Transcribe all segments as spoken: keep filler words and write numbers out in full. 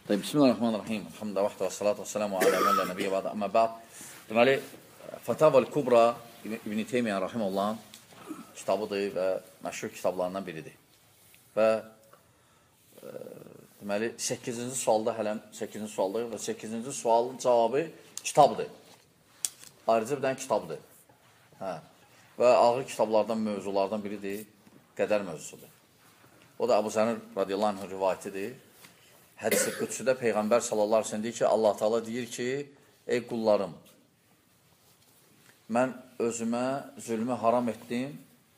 طيب بسم الله الرحمن الرحيم الحمد لله وحده والصلاة والسلام على من لا نبي بعد أما بعد. Deməli, Fətavəl Kubra İbn Teymiyyə rahimehullahın kitabıdır və məşhur kitablarından biridir. Və e, deməli səkkizinci sualda hələm səkkizinci sualdır və səkkizinci sualın cavabı kitabdır. Ayrıca bir dənə kitabdır. Hə. Və ağır kitablardan, mövzulardan biridir, qədər mövzusudur. O da Əbu Zər radiyallahu anh'ın rivayətidir. Hədis-i Qüdsüdə Peyğəmbər sallallahu aleyhi ve sellem deyir ki, Allah Teala deyir ki, ey qullarım, mən özümə zülmü haram etdim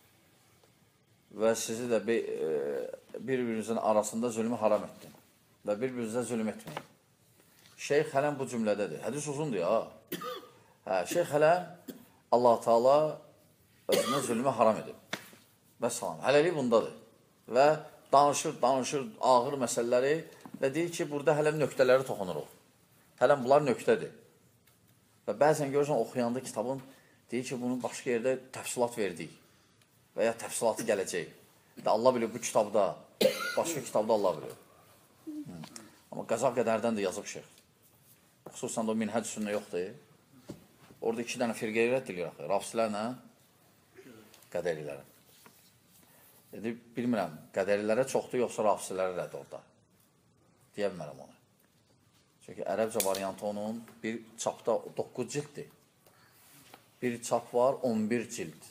və sizi də bir-birinizin arasında zülmü haram etdim və bir-birinizə zülm etməyin. Şeyx hələm bu cümlədədir. Hədis uzundur ya. Hə, Şeyx hələm Allah Teala özünə zülmü haram edib. Və salam. Hələlik bundadır. Və danışır, danışır ağır məsələləri və deyir ki, burada hələm nöqtələri toxunuruq. Hələm bunlar nöqtədir. Və bəzən görürsən, oxuyanda kitabın deyir ki, bunun başqa yerdə təfsilat verdik və ya təfsilatı gələcək. Və Allah bilir, bu kitabda, başqa kitabda Allah bilir. Hı. Amma Qəza qədərdən də yazıb şeyx. Xüsusən də o minhəc sünnə yoxdur. Orada iki dənə firqəyə rədd edilir axı. Rafsilərlə qədərilərə. Dedi, bilmirəm, qədərilərə çoxdur, yoxsa rafsilərə rədd orada. Deyə bilmərəm onu. Çünki ərəbcə variantı onun bir çapda doqquz cilddir. Bir çap var, on bir cild.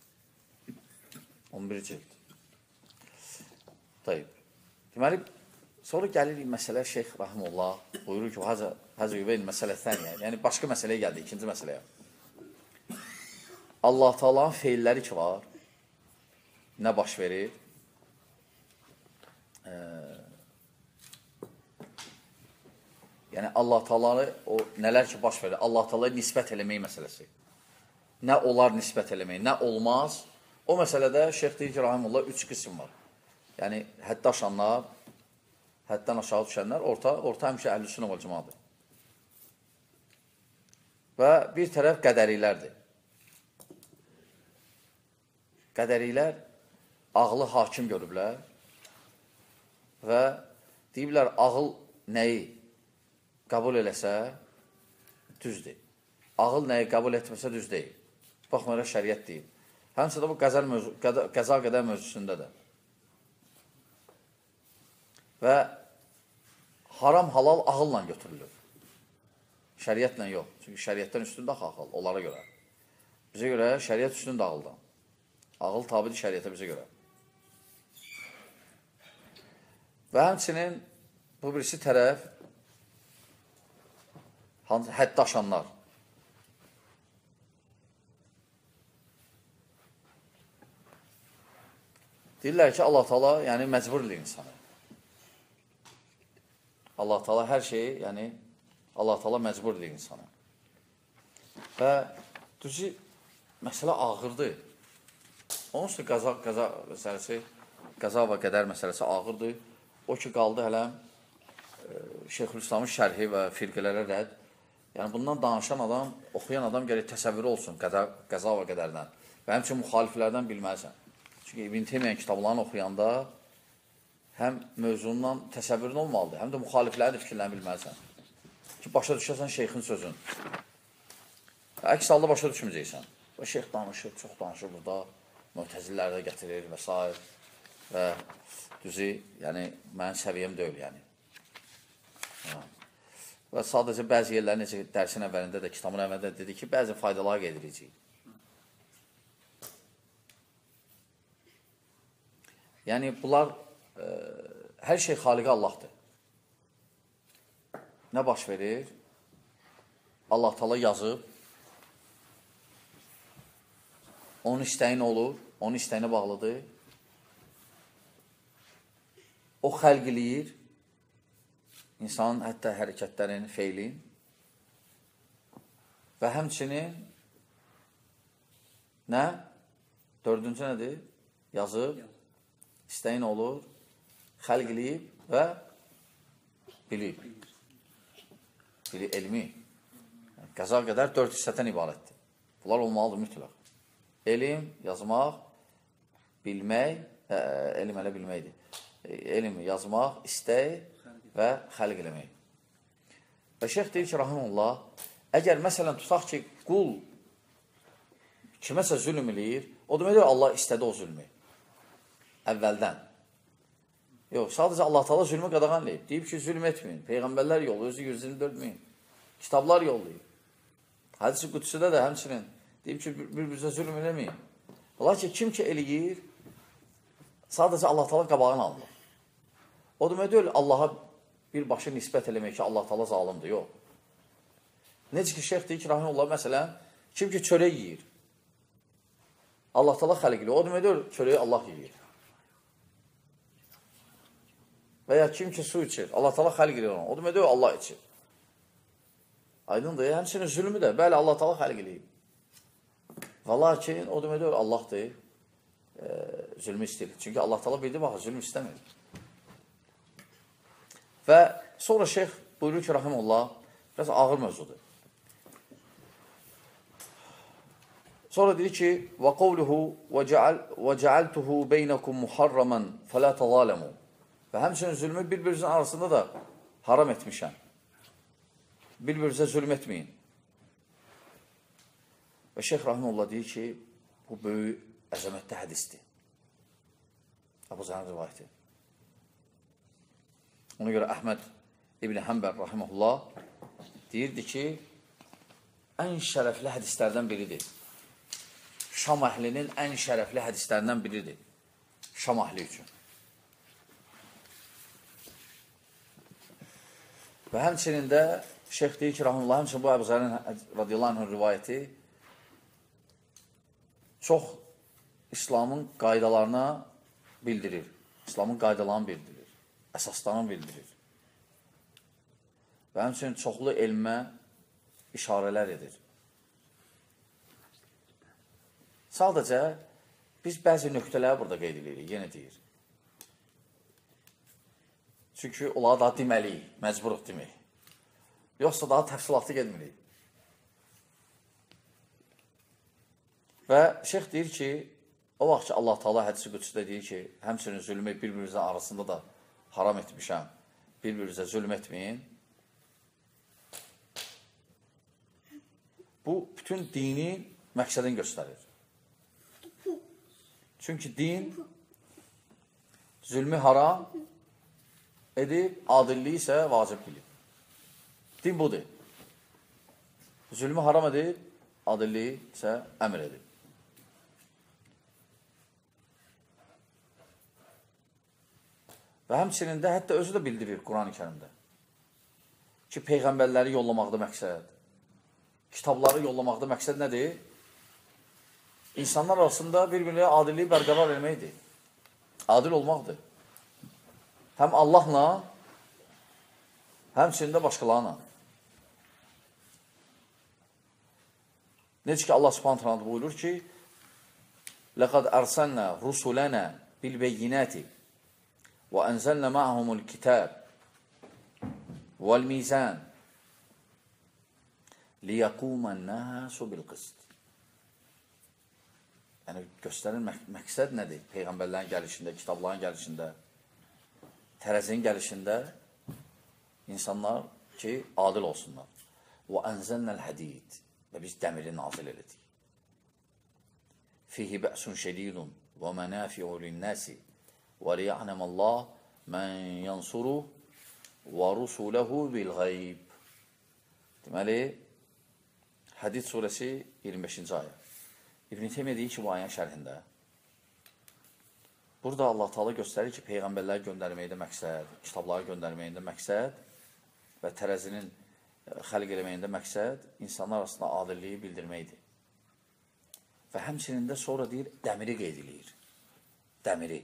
on bir cild. Tayyib. Deməli, sonra gəlir məsələ Şeyx Rahimullah buyurur ki, Həzə Yüveyn məsələ thəniyə. Yəni, başqa məsələyə gəldi, ikinci məsələyə. Allah Teala'nın feilləri ki var, nə baş verir? Ee, yəni, Allah Teala'nı o nələr ki baş verir? Allah Teala'ya nisbət eləmək məsələsi. Nə olar nisbət eləmək, nə olmaz? O məsələdə Şeyx deyir ki, Rahimullah, üç qism var. Yəni, həddə aşanlar, həddən aşağı düşənlər, orta, orta həmişə əhl-i sünnə vəl cəmaədir. Və bir tərəf qədərilər. Qədərilər ağlı hakim görüblər və deyiblər, ağıl nəyi qəbul eləsə, düzdür. Ağıl nəyi qəbul etməsə, düz deyil. Baxmayaraq şəriət deyil. Həmsə də bu qəza qədər mövzusunda da. Və haram halal ağılla götürülür. Şəriətlə yox. Çünki şəriətdən üstündə ağıl, onlara görə. Bizə görə şəriət üstündə ağıldan. Ağıl tabidir şəriətə bizə görə. Və həmçinin bu birisi tərəf həddə aşanlar. Deyirlər ki, Allah Teala yəni məcbur edir insanı. Allah Teala hər şeyi, yəni Allah Teala məcbur edir insanı. Və düzü məsələ ağırdır. Onun üstü qəza, qəza məsələsi, qəza və qədər məsələsi ağırdır. O ki, qaldı hələm Şeyxülislamın şərhi və firqələrə rədd. Yəni, bundan danışan adam, oxuyan adam gələk təsəvvürü olsun qəza, qəza və qədərdən. Və həmçin müxaliflərdən bilməlisən. Çünki İbn Teymiyyə kitablarını oxuyanda həm mövzundan təsəvvürün olmalıdır, həm də müxaliflərin də fikirlərini bilməlisən. Ki, başa düşəsən şeyxin sözün. Əks halda başa düşməyəcəksən. Və şeyx danışır, çox danışır burada. Möhtəzillər də gətirir və s. Və düzü, yəni, mənim səviyyəm deyil, yəni. Ha. Və sadəcə bəzi yerlər, necə dərsin əvvəlində də, kitabın əvvəlində dedi ki, bəzi faydalar qeyd edəcəyik. Yəni, bunlar, e, hər şey xaliqə Allahdır. Nə baş verir? Allah Teala yazıb, onun istəyin olur, onun istəyinə bağlıdır. O xəlq eləyir, insanın hətta hərəkətlərin, feylin və həmçinin nə? Dördüncü nədir? Yazıb, istəyin olur, xəlq eləyib və bilib. Bili elmi. Qəza qədər dörd hissədən ibarətdir. Bunlar olmalıdır mütləq. Elm, yazmaq, bilmək, elm elə bilməkdir. Elm, yazmaq, istək və xəlq eləmək. Və şeyx deyir ki, rahimullah, əgər məsələn tutaq ki, qul kiməsə zülm eləyir, o deməkdir, Allah istədi o zülmü. Əvvəldən. Yox, sadəcə Allah Taala zülmü qadağan eləyib. Deyib ki, zülm etməyin. Peyğəmbərlər yollayır, özü yüz iyirmi dörd min. Kitablar yollayır. Hədis-i Qudsidə də həmçinin deyib ki, bir-birinizə zülm eləməyin. Lakin kim ki eləyir, sadəcə Allah Taala qabağını alır. O demək deyil, Allaha birbaşa nisbət eləmək ki, Allah Taala zalimdir. Yox. Necə ki, şeyx deyir ki, rahimullah, məsələn, kim ki çörək yeyir, Allah Taala xəlq eləyir. O demək deyil, çörəyi Allah yeyir. Və ya kim ki su içir, Allah Taala xəlq eləyir onu. O demək deyil, Allah içir. Aydındır, həmçinin zülmü də, bəli, Allah Taala xəlq eləyir. Və lakin, o demək deyil, Allahdır, e, zülmü istəyir. Çünki Allah Taala bildi, bax, zülmü istəmir. Və sonra şeyx buyurur ki, rahimullah, biraz ağır mövzudur. Sonra deyir ki, və qavluhu və cəaltuhu beynəkum muharraman fələ təzalamu. Və həmçinin zülmü bir-birinizin arasında da haram etmişəm. Bir-birinizə zülm etməyin. Və şeyx rahimullah deyir ki, bu böyük əzəmətli hədisdir. Əbu Zərrin rivayəti. Ona görə Əhməd İbn Həmbər rahimullah deyirdi ki, ən şərəfli hədislərdən biridir. Şam əhlinin ən şərəfli hədislərindən biridir. Şam əhli üçün. Və həmçinin də şeyx deyir ki, rahimullah, həmçinin bu Əbu Zərrin radiyallahu anhın rivayəti çox İslamın qaydalarına bildirir. İslamın qaydalarını bildirir. Əsaslarını bildirir. Və həmçinin çoxlu elmə işarələr edir. Sadəcə, biz bəzi nöqtələri burada qeyd edirik, yenə deyir. Çünki onları daha deməliyik, məcburuq demək. Yoxsa daha təfsilatlı gedmirik. Və şeyx deyir ki, o vaxt ki, Allah Taala hədis-i qüdsüdə deyir ki, həmçinin zülmü bir-birinizin arasında da haram etmişəm, bir-birinizə zülm etməyin. Bu, bütün dini məqsədini göstərir. Çünki din zülmü haram edib, adilliyi isə vacib bilib. Din budur. Zülmü haram edib, adilliyi isə əmr edib. Və həmçinin də hətta özü də bildirir Quran-ı Kərimdə ki, peyğəmbərləri yollamaqda məqsəd, kitabları yollamaqda məqsəd nədir? İnsanlar arasında bir-birine adilliyi bərqərar etməkdir. Adil olmaqdır. Həm Allahla, həmçinin də başqalarına. Necə ki, Allah Subhanahu taala buyurur ki, لَقَدْ أَرْسَلْنَا رُسُلَنَا بِالْبَيِّنَاتِ وَأَنْزَلْنَا مَعَهُمُ الْكِتَابِ وَالْمِيزَانِ لِيَقُومَ النَّاسُ بِالْقِسْطِ. Yəni, göstərin mək məqsəd nədir? Peyğəmbərlərin gəlişində, kitabların gəlişində, tərəzinin gəlişində insanlar ki, adil olsunlar. وَأَنْزَلْنَا الْحَدِيدِ. Və biz dəmiri nazil elədik. فِيهِ بَأْسٌ شَدِيدٌ وَمَنَافِعُ لِلنَّاسِ وَلِيَعْلَمَ اللَّهُ مَنْ يَنْصُرُهُ وَرُسُلَهُ بِالْغَيْبِ. Deməli, Hədid surəsi iyirmi beşinci ayə. İbn-i Teymiyyə deyir ki, bu ayənin şərhində burada Allah Taala göstərir ki, peyğəmbərləri göndərməkdə məqsəd, kitabları göndərməkdə məqsəd və tərəzinin xəlq eləməyində məqsəd insanlar arasında adilliyi bildirməkdir. Və həmçinin də sonra deyir, dəmiri qeyd edir. Dəmiri.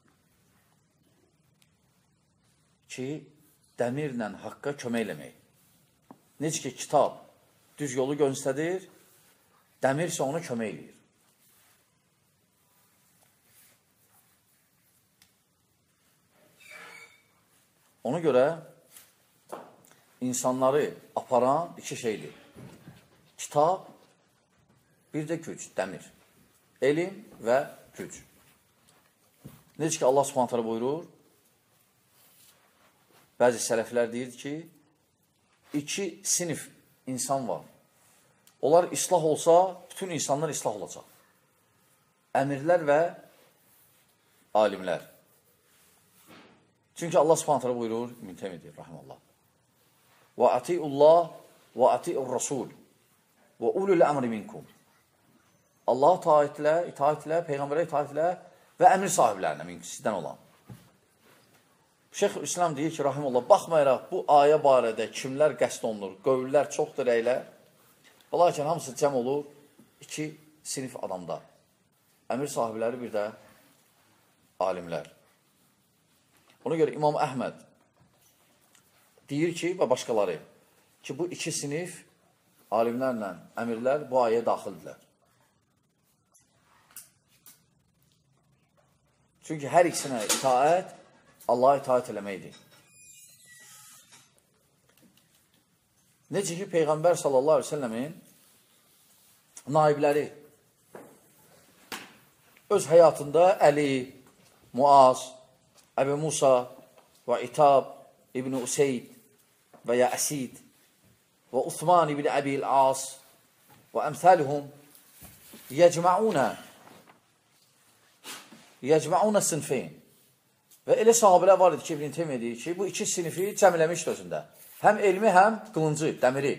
Ki, dəmirlə haqqa kömək eləmək. Necə ki, kitab düz yolu göstərir, dəmir isə ona kömək edir. Ona görə insanları aparan iki şeydir. Kitab, bir də güc, dəmir. Elm və güc. Necə ki, Allah Subhanahu taala buyurur, bəzi sələflər deyir ki, iki sinif insan var. Onlar islah olsa, bütün insanlar islah olacaq. Əmirlər və alimlər. Çünki Allah Subhanahu taala buyurur, İbn Teymiyyə rahimehullah. Və atiullah və atiur rasul və ulul əmri minkum. Allah itaatlə, itaatlə, peyğəmbərə itaatlə və əmir sahiblərinə sizdən olan. Şeyx İslam deyir ki, rahimehullah, baxmayaraq bu ayə barədə kimlər qəsd olunur, qövllər çoxdur əylə. Lakin hamısı cəm olur iki sinif adamda. Əmir sahibləri, bir də alimlər. Ona görə İmam Əhməd deyir ki, və başqaları ki, bu iki sinif alimlərlə əmirlər bu ayəyə daxildirlər. Çünki hər ikisinə itaət Allah'a itaət eləməkdir. Necə ki, Peyğəmbər sallallahu aleyhi ve sellemin naibləri öz həyatında Əli, Muaz, Əbu Musa və İtab İbn Useyd və ya Əsid və Uthman İbn Əbil As və əmthəlihum yəcməunə yəcməunə sinfeyn. Və elə sahabələr var idi ki, İbn Teymiyyə deyir ki, bu iki sinifi cəmləmişdir özündə. Həm elmi, həm qılıncı, dəmiri.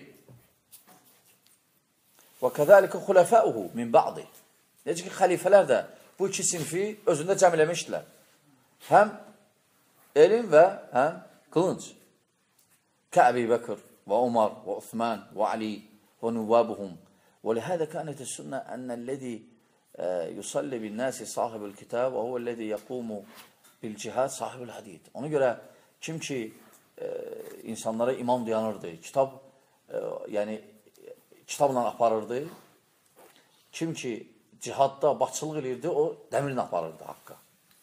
Və kəzəlikə xulafəuhu min ba'di. Necə ki, xəlifələr də bu iki sinifi özündə cəmləmişdilər. Həm elm və həm qılınc. Kəbi Bəkir və Umar və Uthman və Ali və nüvvabuhum. Və lihədə kənət sünnə ənəl-ləzi yusalli bin-nasi sahibul kitab və huvəl-ləzi yaqumu bil-cihad sahibul hadid. Ona görə kim ki e, insanlara imam dayanırdı, kitab e, yəni kitabla aparırdı, kim ki cihadda başçılıq edirdi, o dəmirlə aparırdı haqqa.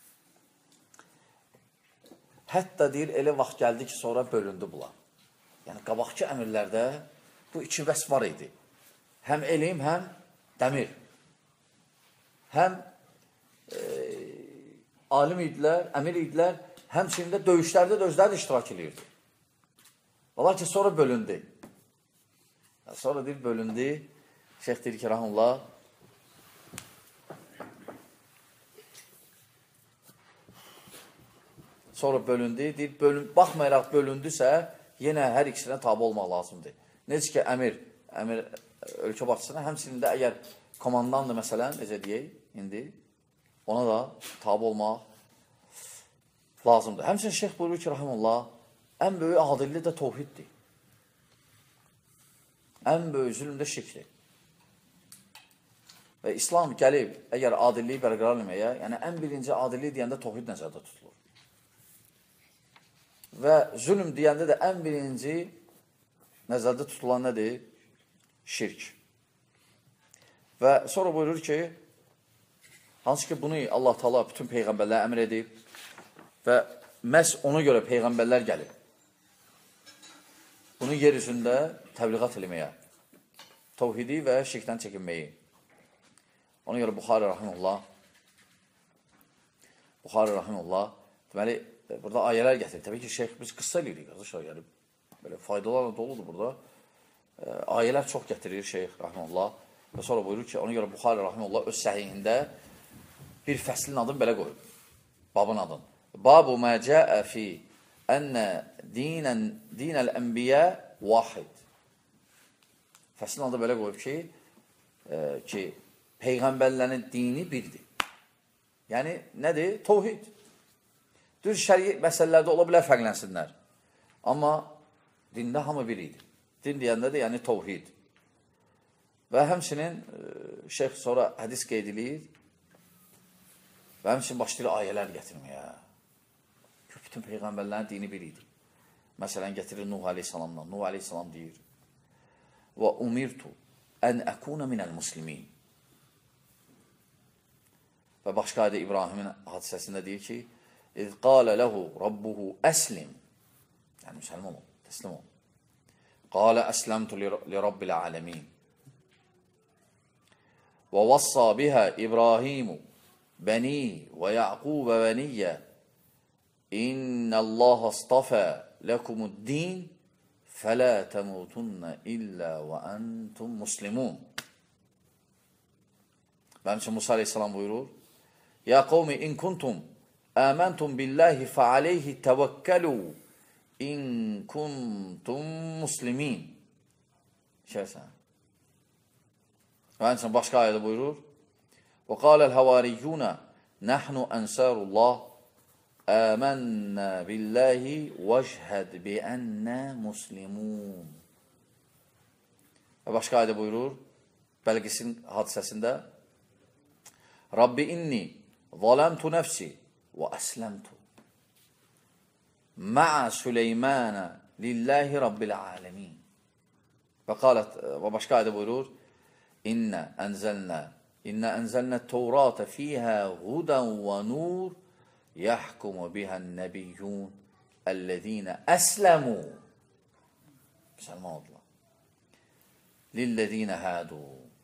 Hətta deyir, elə vaxt gəldi ki, sonra bölündü bunlar. Yəni qabaqki əmirlərdə bu iki vəsf var idi. Həm elm, həm dəmir. Həm e, alim idilər, əmir idilər, həmçində döyüşlərdə də özləri də iştirak edirdi. Olar ki, sonra bölündü. Sonra deyir, bölündü. Şeyx deyir ki, rahimullah, sonra bölündü. Deyir, bölün, baxmayaraq bölündüsə, yenə hər ikisinə tabi olmaq lazımdır. Necə ki, əmir, əmir ölkə başçısına, həmçində əgər komandandır, məsələn, necə deyək, indi, ona da tabi olmaq lazımdır. Həmçinin şeyx buyurur ki, rahimullah, ən böyük adillik də tovhiddir. Ən böyük zülm də şirkdir. Və İslam gəlib, əgər adilliyi bərqərar etməyə, yəni ən birinci adillik deyəndə tovhid nəzərdə tutulur. Və zülm deyəndə də ən birinci nəzərdə tutulan nədir? Şirk. Və sonra buyurur ki, hansı ki, bunu Allah Taala bütün peyğəmbərlərə əmr edib və məhz ona görə peyğəmbərlər gəlib. Bunu yer üzündə təbliğat eləməyə, tovhidi və şirkdən çəkinməyi. Ona görə Buxari rahimehullah, Buxari rahimehullah, deməli, burada ayələr gətirir. Təbii ki, şeyx, biz qıssa eləyirik, qardaşlar, yəni, belə faydalarla doludur burada. E, ayələr çox gətirir şeyx rahimehullah və sonra buyurur ki, ona görə Buxari rahimehullah öz səhihində bir fəslin adını belə qoyub, babın adını. Babu mə cəə fi ənə dinəl-ənbiyə vahid. Fəslin adı belə qoyub ki, e, ki, peyğəmbərlərin dini birdir. Yəni, nədir? Tovhid. Düz şəri məsələlərdə ola bilər fərqlənsinlər. Amma dində hamı bir idi. Din deyəndə də, yəni tovhid. Və həmçinin e, şeyx sonra hədis qeyd edir və həmçinin başlayır ayələr gətirməyə. Bütün peyğəmbərlərin dini bir idi. Məsələn, gətirir Nuh aleyhissalamdan. Nuh aleyhissalam deyir, və umirtu ən əkunə minəl muslimin. Və başqa adə İbrahimin hadisəsində deyir ki, İz qalə ləhu rabbuhu əslim. Yəni, müsəlman ol, təslim ol. Qalə əsləmtu li rabbil aləmin. Və vassa bihə İbrahimu bəni və Yaqub bəniyyə İnnəllaha astafə lekumu'd-din fela temutunna illa ve entum muslimun. Benim için Musa Aleyhisselam buyurur. Ya kavmi in kuntum amentum billahi fe aleyhi tevekkelu in kuntum muslimin. Şeysen. Benim için başka ayette buyurur. Ve kâlel havariyyûne nahnu ensârullah âmennâ billahi veşhed bi ennâ muslimûn. Ve başka ayette buyurur. Belgis'in hadisesinde Rabbi inni zalemtu nefsi ve eslemtu ma'a Süleymane lillahi rabbil alemin. Ve kâlet, ve başka ayette buyurur İnne enzelna İnne enzelna Tevrate fiha huden ve nur yahkumu biha'n nebiyyun ellezine eslemu. Müslüman oldular. Lillezine hadu.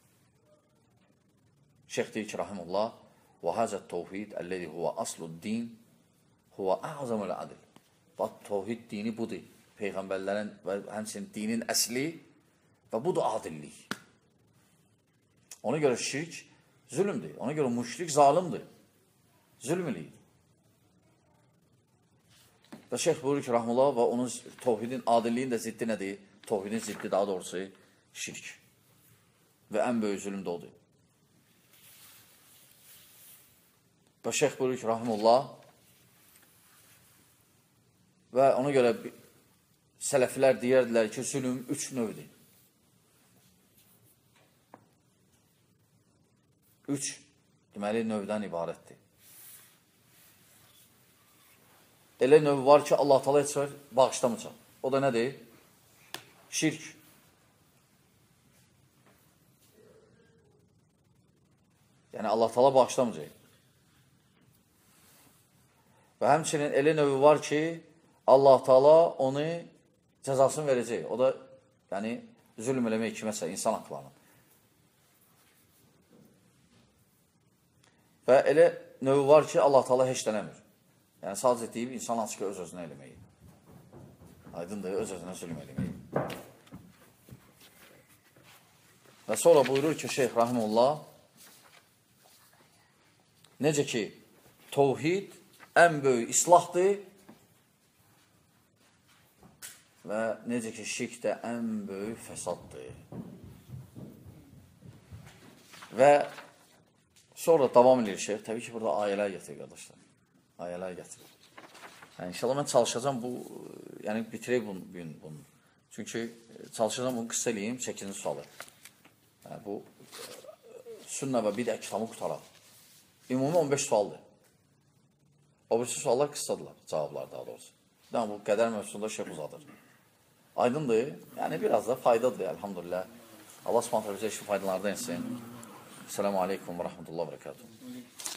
Şeyh deyir ki, rahimullah, ve hazet tevhid ellezi huve aslu'd-din huve a'zamul adl. Bax, tevhid dini budur. Peyğəmbərlərin və həmçinin dinin əsli və budur adillik. Ona görə şirk zülmdür. Ona görə müşrik zalimdir. Zülm eləyir. Və şeyh buyurur ki, rahimullah, və onun tevhidin adilliyin də ziddi nədir? Tevhidin ziddi daha doğrusu şirk. Və ən böyük zülm də odur. Və şeyh buyurur ki, rahimullah, və ona görə sələflər deyərdilər ki, zülüm üç növdür. Üç, deməli, növdən ibarətdir. Elə növ var ki, Allah-u Teala heç bağışlamayacaq. O da nədir? Şirk. Yəni, Allah-u Teala bağışlamayacaq. Və həmçinin elə növü var ki, Allah-u Teala onu cəzasını verəcək. O da, yəni, zülm eləmək kiməsə, insan haqlarına. Və elə növü var ki, Allah-u Teala heç dənəmir. Yəni, sadəcə deyib, insan hansı ki, öz-özünə eləməyi. Aydındır, öz-özünə zülm eləməyi. Və sonra buyurur ki, Şeyh Rahimullah, necə ki, tevhid ən böyük islahdır və necə ki, şirk də ən böyük fəsaddır. Və sonra davam edir şeyh. Təbii ki, burada ayələr gətirir, qardaşlar. Ayələr gətirir. Yəni, inşallah mən çalışacağım bu, yəni bitirək bunu. bunu. Çünki çalışacağım bunu qısa eləyim, sekizinci sualı. Yəni, bu, sünnə və bir də kitabı qutaraq. Ümumi on beş sualdır. O birisi suallar qısadılar, cavablar daha doğrusu. Yəni, bu qədər mövzusunda şeyh uzadır. Aydındır, yəni biraz da faydadır, elhamdülillah. Allah subhanətə bizə işin faydalardan etsin. Selamun aleyküm və rəhmətullah və bərəkatuhu.